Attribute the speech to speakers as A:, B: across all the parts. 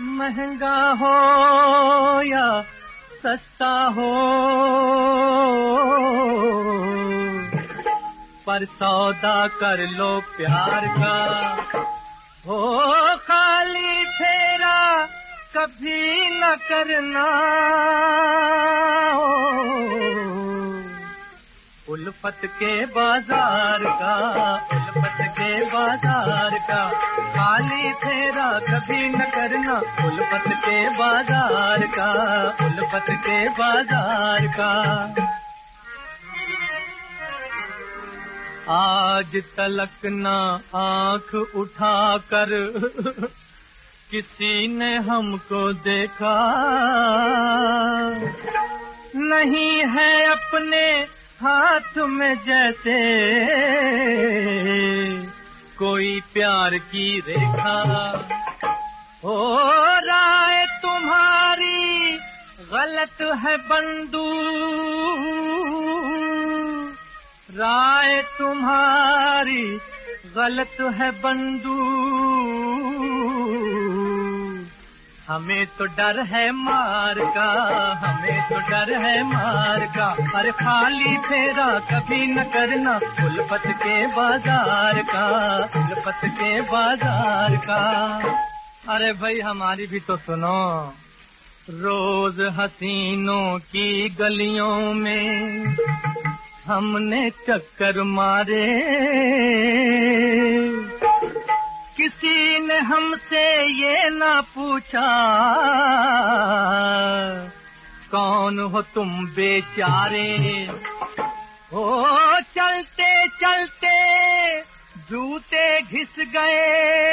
A: महंगा हो या सस्ता हो, पर सौदा कर लो प्यार का। हो खाली फेरा कभी न करना, उल्फत के बाजार का, उल्फत के बाजार का। खाली फेरा कभी न करना, उल्फत के बाजार का, उल्फत के बाजार का। आज तलक न आंख उठाकर किसी ने हमको देखा, नहीं है अपने हाथ में जैसे कोई प्यार की रेखा। हो राय तुम्हारी गलत है बंधु, राय तुम्हारी गलत है बंधु, हमें तो डर है मार का, हमें तो डर है मार का। अरे खाली फेरा कभी न करना, उल्फत के बाजार का, उल्फत के बाजार का। अरे भाई हमारी भी तो सुनो। रोज हसीनों की गलियों में हमने चक्कर मारे, किसी ने हमसे ये ना पूछा कौन हो तुम बेचारे। हो चलते चलते जूते घिस गए,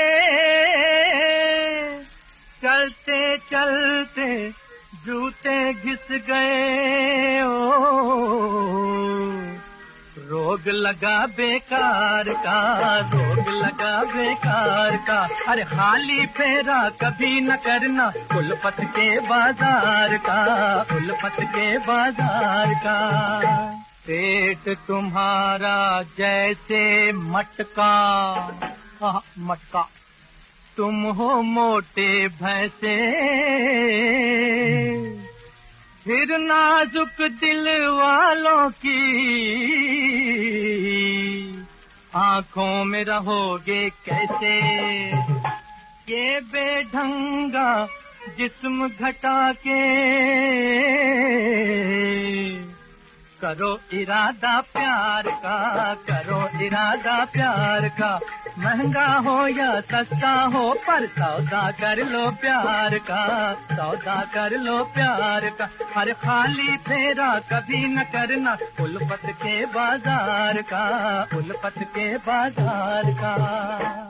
A: चलते चलते जूते घिस गए। रोग लगा बेकार का, रोग लगा बेकार का। अरे खाली फेरा कभी न करना, उल्फत के बाजार का, उल्फत के बाजार का। पेट तुम्हारा जैसे मटका, मटका, तुम हो मोटे भैंसे, फिर नाजुक दिल वालों की आंखों में रहोगे कैसे। ये बेढंगा जिस्म घटा के करो इरादा प्यार का, करो इरादा प्यार का। महंगा हो या सस्ता हो, पर सौदा कर लो प्यार का, सौदा कर लो प्यार का। हर खाली फेरा कभी न करना, उल्फत के बाजार का, उल्फत के बाजार का।